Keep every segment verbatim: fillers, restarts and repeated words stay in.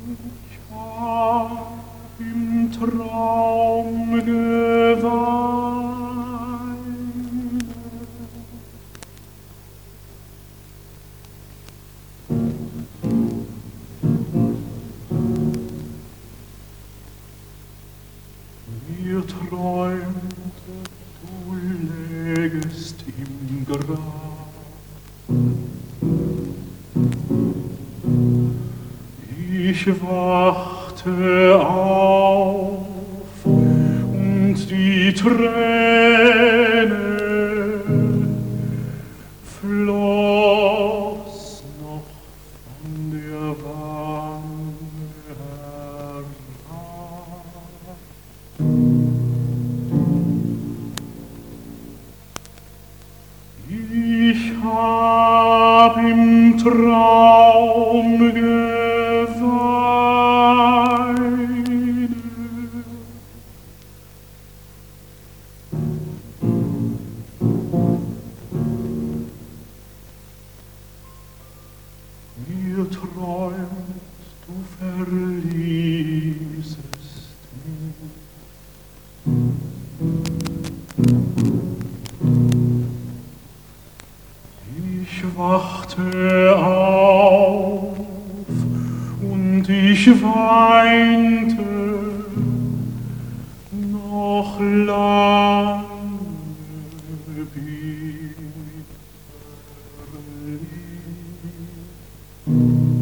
Ich hab im Traum geweint. Mir träumte, du lägest im Grab. Ich wachte auf und die Träne floss noch von der Wange herab. Ich hab im Traum geweint. Mir träumt, du verließest mich. Ich wachte auf und ich weinte noch lange bitterlich.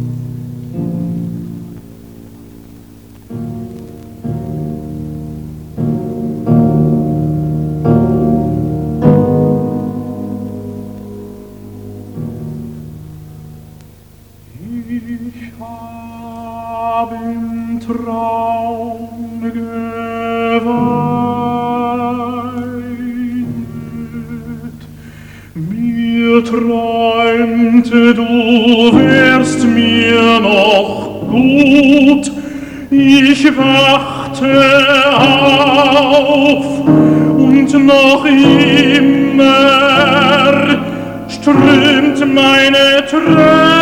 Ich hab im Traum geweint. Mir träumte, du wärst mir noch gut. Ich wachte auf und noch immer strömt meine Träne